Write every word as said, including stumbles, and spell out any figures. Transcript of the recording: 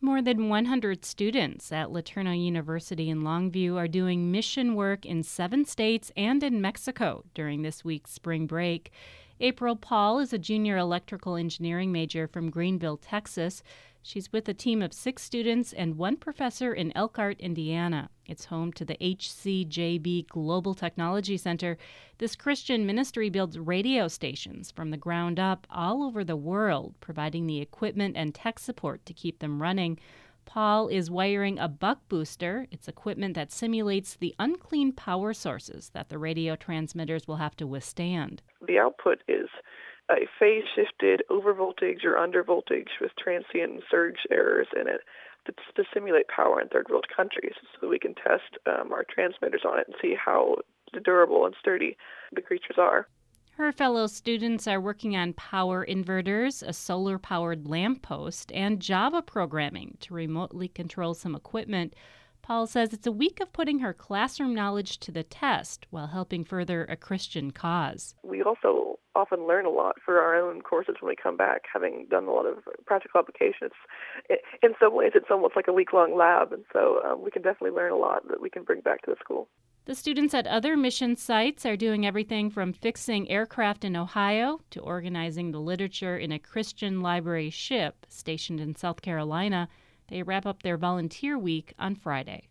More than one hundred students at LeTourneau University in Longview are doing mission work in seven states and in Mexico during this week's spring break. April Paul is a junior electrical engineering major from Greenville, Texas. She's with a team of six students and one professor in Elkhart, Indiana. It's home to the H C J B Global Technology Center. This Christian ministry builds radio stations from the ground up all over the world, providing the equipment and tech support to keep them running. Paul is wiring a buck booster. It's equipment that simulates the unclean power sources that the radio transmitters will have to withstand. The output is a phase-shifted overvoltage or undervoltage with transient surge errors in it to, to simulate power in third-world countries so that we can test um, our transmitters on it and see how durable and sturdy the creatures are. Her fellow students are working on power inverters, a solar-powered lamppost, and Java programming to remotely control some equipment. Paul says it's a week of putting her classroom knowledge to the test while helping further a Christian cause. We also often learn a lot for our own courses when we come back, having done a lot of practical applications. In some ways, it's almost like a week-long lab, and so um, we can definitely learn a lot that we can bring back to the school. The students at other mission sites are doing everything from fixing aircraft in Ohio to organizing the literature in a Christian library ship stationed in South Carolina. They wrap up their volunteer week on Friday.